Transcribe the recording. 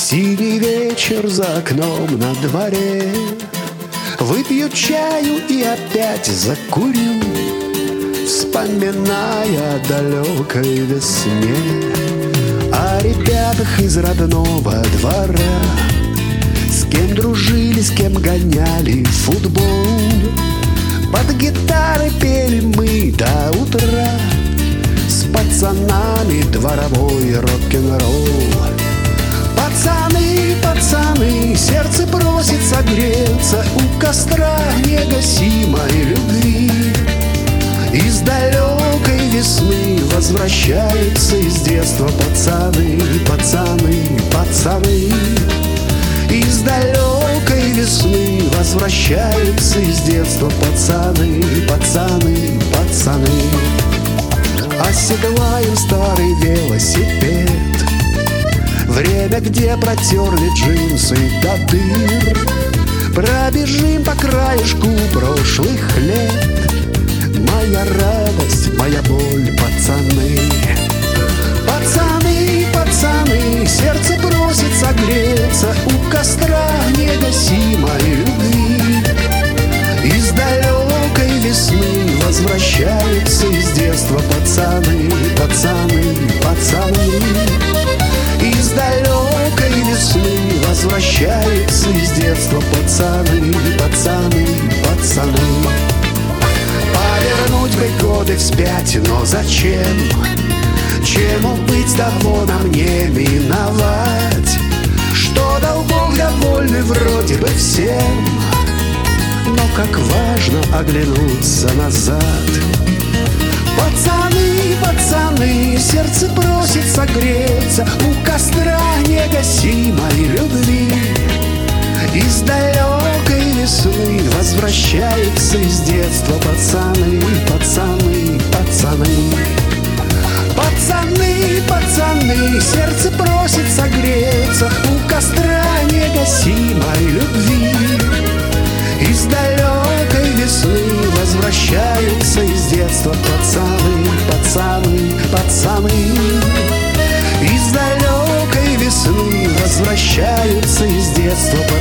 Синий вечер за окном на дворе. Выпью чаю и опять закурю, вспоминая о далекой весне, о ребятах из родного двора, с кем дружили, с кем гоняли футбол. Под гитары пели мы до утра, с пацанами дворовой рок-н-ролл. Пацаны, пацаны, сердце просит согреться у костра негасимой любви. Из далекой весны возвращаются из детства пацаны, пацаны, пацаны. Из далекой весны возвращаются из детства пацаны, пацаны, пацаны. Оседлаем старый велосипед, время, где протерли джинсы до дыр. Пробежим по краешку прошлых лет, моя радость, моя боль, пацаны. Пацаны, пацаны, сердце просит согреться у костра негасимой любви. Из далекой весны возвращаются из детства пацаны, пацаны, пацаны. Из далекой весны возвращаются из детства пацаны, пацаны, пацаны. Повернуть бы годы вспять, но зачем? Чему быть, того нам не миновать. Что долгов довольны вроде бы всем, но как важно оглянуться назад. Пацаны, пацаны, сердце просит согреться у костра негасимой любви. Из далекой весны возвращаются из детства пацаны, пацаны, пацаны. Пацаны, пацаны, сердце просит согреться у костра негасимой любви. Из далекой весны возвращаются из детства пацаны, пацаны, пацаны. Из далекой весны возвращаются из детства